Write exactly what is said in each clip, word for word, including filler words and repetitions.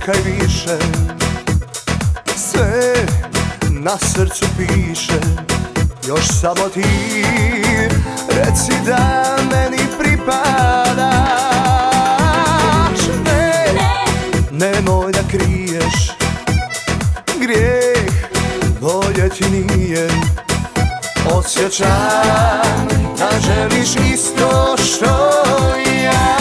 čekaj više, sve na srcu piše. Još samo ti reci da meni pripadaš. Ne, nemoj da kriješ, grijeh bolje ti nije. Osjećam da želiš isto što i ja.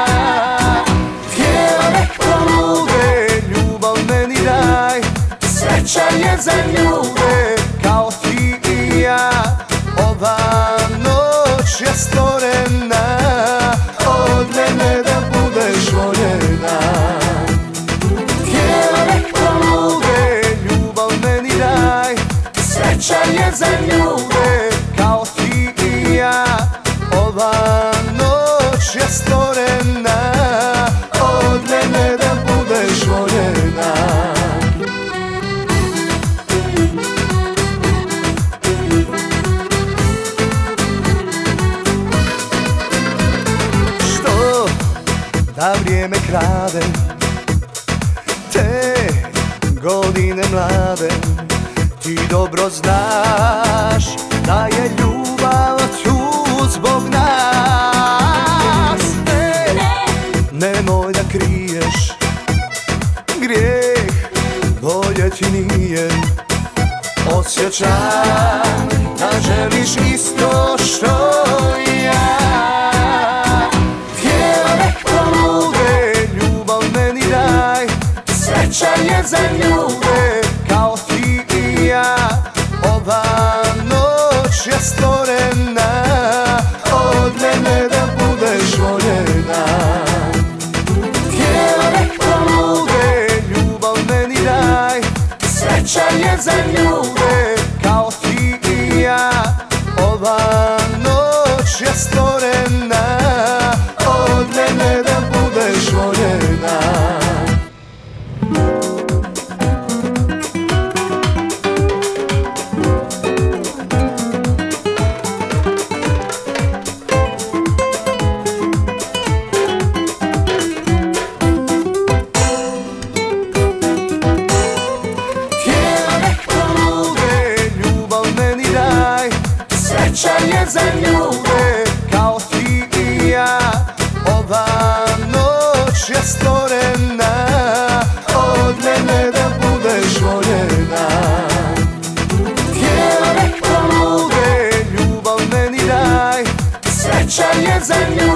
Tijelo nek polude, ljubav meni daj. Sreća je za ljude kao ti i ja. Ova noć je stvorena od mene da budeš voljena. Tijelo nek polude, ljubav meni daj. Sreća je za ljude kao ti i ja. Ova noć je stvorena od mene da budeš voljena. Što da vrijeme krade te godine mlade. Ti dobro znaš da je ljubav tu zbog nas. Ne, nemoj da kriješ, grijeh bolje ti nije. Osjećam da želiš isto što i ja. Tijelo nek polude, ljubav meni daj. Sreća je za ljude kao ti i ja. Ova noć je stvorena od mene da budeš voljena. Tijelo nek polude, ljubav meni daj. Sreća je za ljude kao ti i ja. Ova noć je stvorena od mene da budeš voljena. Sreća je za ljude kao ti i ja. Ova noć je stvorena od mene da budeš voljena. Tijelo nek polude, ljubav meni daj. Sreća je za ljude